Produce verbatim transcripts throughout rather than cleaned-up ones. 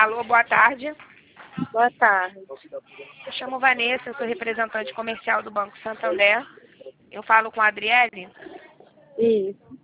Alô, boa tarde. Boa tarde. Eu chamo Vanessa, eu sou representante comercial do Banco Santander. Eu falo com a Adriele. Isso.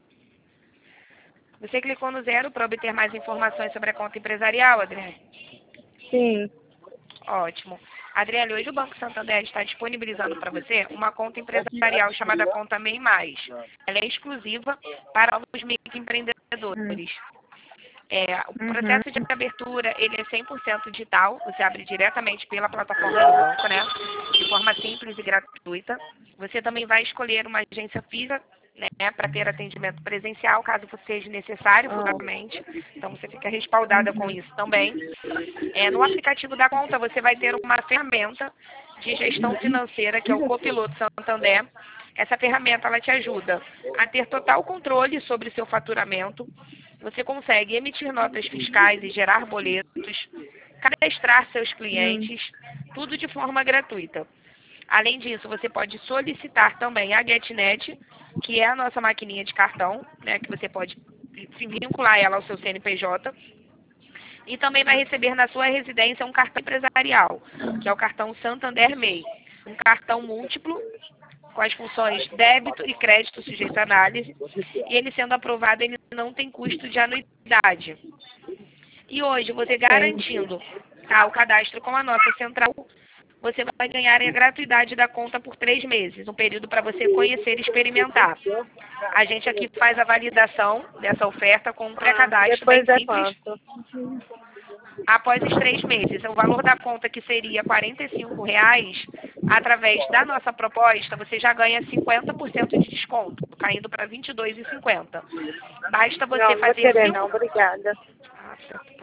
Você clicou no zero para obter mais informações sobre a conta empresarial, Adriele? Sim. Ótimo. Adriele, hoje o Banco Santander está disponibilizando para você uma conta empresarial chamada Conta MEI Mais. Ela é exclusiva para novos microempreendedores. É, o Uhum. processo de abertura, ele é cem por cento digital, você abre diretamente pela plataforma do banco, né? De forma simples e gratuita. Você também vai escolher uma agência física, né, para ter atendimento presencial, caso seja necessário, Ah. futuramente. Então, você fica respaldada com isso também. É, no aplicativo da conta, você vai ter uma ferramenta de gestão financeira, que é o Copiloto Santander. Essa ferramenta, ela te ajuda a ter total controle sobre o seu faturamento. Você consegue emitir notas fiscais e gerar boletos, cadastrar seus Hum. clientes, tudo de forma gratuita. Além disso, você pode solicitar também a GetNet, que é a nossa maquininha de cartão, né, que você pode vincular ela ao seu C N P J. E também vai receber na sua residência um cartão empresarial, que é o cartão Santander MEI. Um cartão múltiplo, com as funções débito e crédito sujeitos à análise. E ele sendo aprovado, ele não tem custo de anuidade. E hoje, você garantindo, tá, o cadastro com a nossa central, você vai ganhar a gratuidade da conta por três meses, um período para você conhecer e experimentar. A gente aqui faz a validação dessa oferta com um pré-cadastro bem Depois é simples. quanto? Após os três meses, o valor da conta, que seria quarenta e cinco reais, através da nossa proposta, você já ganha cinquenta por cento de desconto, caindo para vinte e dois reais e cinquenta centavos. Basta Não, você não vou fazer querer cinco... não, obrigada.